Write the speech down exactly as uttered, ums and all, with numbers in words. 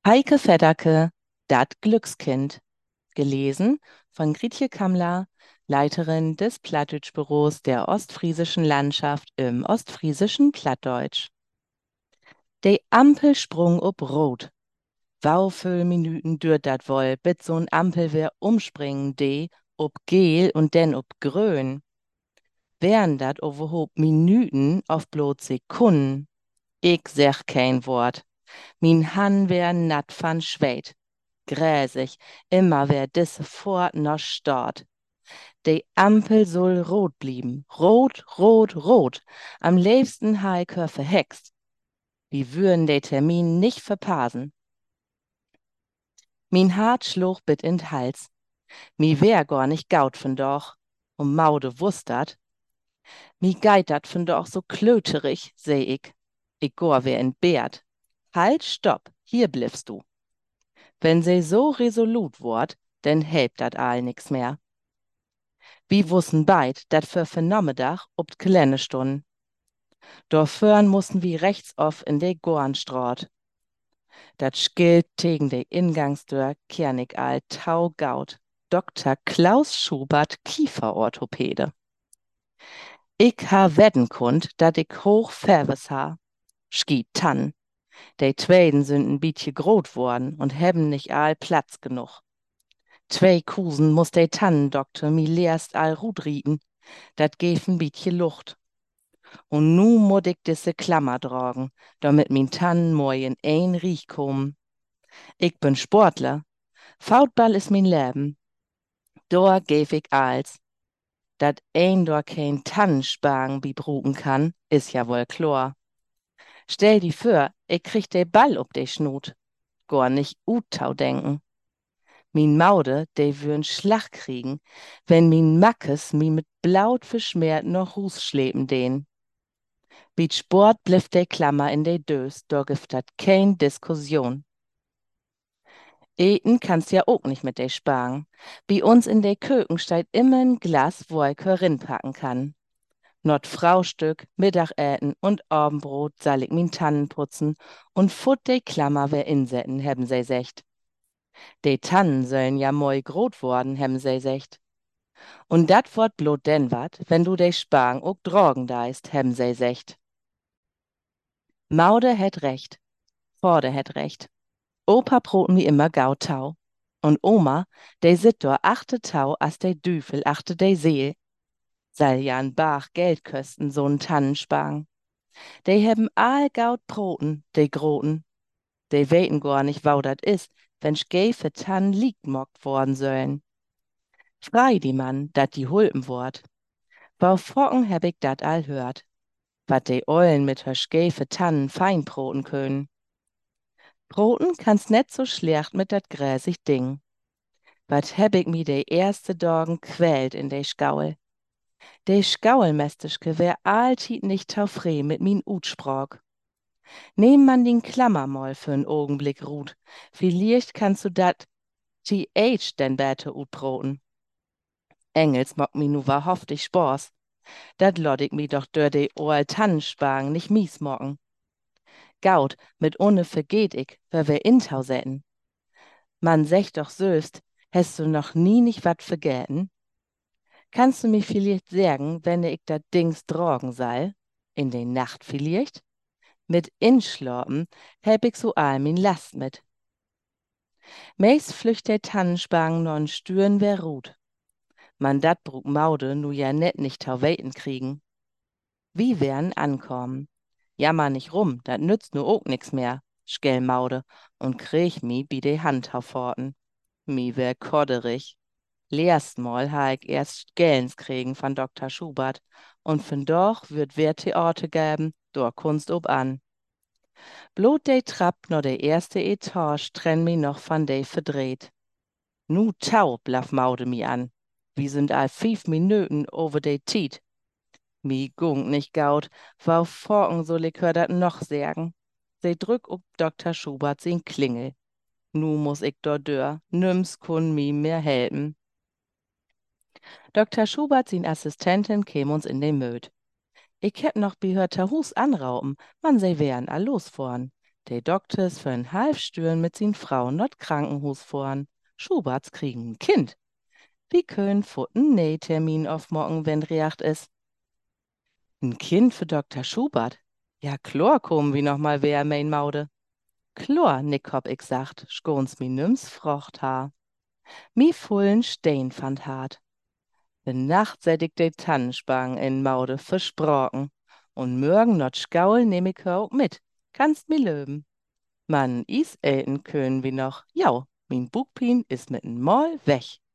Heike Fedderke, Dat Glückskind. Gelesen von Grietje Kammler, Leiterin des Plattdeutsch-Büros der Ostfriesischen Landschaft im ostfriesischen Plattdeutsch. De Ampel sprung ob Rot. Wau viel Minuten dürt dat woll, bit so'n Ampel wer umspringen de, ob gel und denn ob grün. Wären dat overhoop Minuten auf bloß Sekunden. Ich sech kein Wort. Min Han wär nat van Schweit. Gräsig, immer wär disse fort noch stort. De Ampel soll rot blieben. Rot, rot, rot. Am liebsten ha ich her verhext. Wie würden de Termin nicht verpassen. Min Hart schlug bit in d Hals. Mi wär gar nicht gaut von doch. Und Maude wusst dat. Mi geit dat von doch so klöterig, seh ich. Ich gor wär in Bärd. Halt, stopp, hier bliffst du. Wenn se so resolut wort, denn helpt dat all nix mehr. Wie wussen beid, dat für Vernommedach ob d Gelände stunden. Dorförn mussten wie rechts off in de Gornstraat. Dat Schild tegen de Ingangsdör kernig all taugaut. Doktor Klaus Schubert, Kieferorthopäde. Ich ha wedden kund, dat ich hoch Färwes ha. Schied tan. De Tweeden sind ein bietje grot worden und hebben nicht all Platz genug. Zwei Kusen muss de Tannendoktor mi leerst all Rut rieten. Dat geef ein bietje Lucht. Und nu mod ich disse Klammer dragen, damit min Tannen moi in ein Riech kommen. Ich bin Sportler. Foutball is min Leben. Dor geef ich als. Dat ein dor kein Tannenspang bi bruken kann, is ja wohl klar. Stell di vor, ich krieg de Ball ob de Schnut. Gar nicht utau denken. Min Maude, de wür'n Schlag kriegen, wenn min Mackes mi mit Blaut verschmiert noch Hus schlepen den. Biet Sport bliff de Klammer in de Dös, do gibt dat kein Diskussion. Eten kannst ja auch nicht mit de Spang. Bi uns in de Köken steht immer ein Glas, wo ich rinpacken kann. Not Fraustück, Mittagäten und Abendbrot soll ich min Tannen putzen und fut de Klammer wer insetten, hebben se secht. De Tannen sollen ja moi grot worden, hebben se secht. Und dat wort blot denn wat, wenn du de Spang ook drogen deist, hebben se secht. Maude het recht, Vorde het recht. Opa proten wie immer Gautau. Und Oma, de sit dor achte Tau as de Düfel achte de Seel. Sall ja n Bach Geld kösten, so'n Tannenspang. De hebben all Gaut Broten, de Groten. De weten gar nicht, wau dat is, wenn schäfe Tannen liegt mockt worden sollen. Frei die Mann, dat die hulpen wort. Wau Focken heb ich dat all hört. Wat de Eulen mit her schäfe Tannen fein broten können. Broten kann's net so schlecht mit dat gräsig Ding. Wat heb ich mi de erste Dorgen quält in de Skaul. De Skaulmestischke wär alltied nicht taufree mit min Utsprog. Nehm man den Klammer mal für n Augenblick ruht, vielleicht kannst du dat T H denn bäte utbroten. Engels mock mi nu wahrhaftig Spaß. Dat lod ich mi doch dör de oal Tannenspang nicht mies mocken. Gaut, mit ohne vergeht ich, wer wir intau setten. Man secht doch söst, hast du noch nie nicht wat vergäten? Kannst du mir vielleicht sagen, wenn ich dat Dings drogen soll? In de Nacht vielleicht? Mit Inschlapen heb ich so all min Last mit. Meist flücht der Tannenspang non Stüren wer ruht. Man dat brug Maude nu ja net nicht tau weten kriegen. Wie wern ankommen? Jammer nicht rum, dat nützt nu ook nix mehr, schgell Maude und krieg mi bi de Hand hauforten. Mi wär kodderig. Leerstmal ha ich erst Gellens kriegen von Doktor Schubert und von doch wird wer Theater gäben, dor Kunst ob an. Blot de Trapp no de erste Etage trenn mi noch von de verdreht. Nu tau, blaff Maude mi an. Wie sind all fief Minuten over de Tiet. Mi gung nicht gaut, wau forken soll ich hör dat noch sagen. Se drück ob Doktor Schubert sin Klingel. Nu muss ich dor dör, nims kun mi mehr helpen. Doktor Schubert sin Assistentin käm uns in den Möd. Ich hätt noch behört Hus anrauben, man sei wären all los vorn. De Doktors für ein halb Stüren mit sin Frau not Krankenhus fahren. Schuberts kriegen ein Kind. Wie können Futten nee Termin auf morgen, wenn Reacht is? Ein Kind für Doktor Schubert? Ja, Chlor kommen wie noch mal wer mein Maude. Chlor, nick hab ich sagt, schons mi nüms frocht ha. Mi fullen Stein fand hart. Benacht seit ich de Tannenspangen in Maude versprochen. Und morgen not Schgaul nehm ich auch mit. Kannst mi löben. Man is äten können wie noch. Jau, min Bugpin is mit n Moll weg.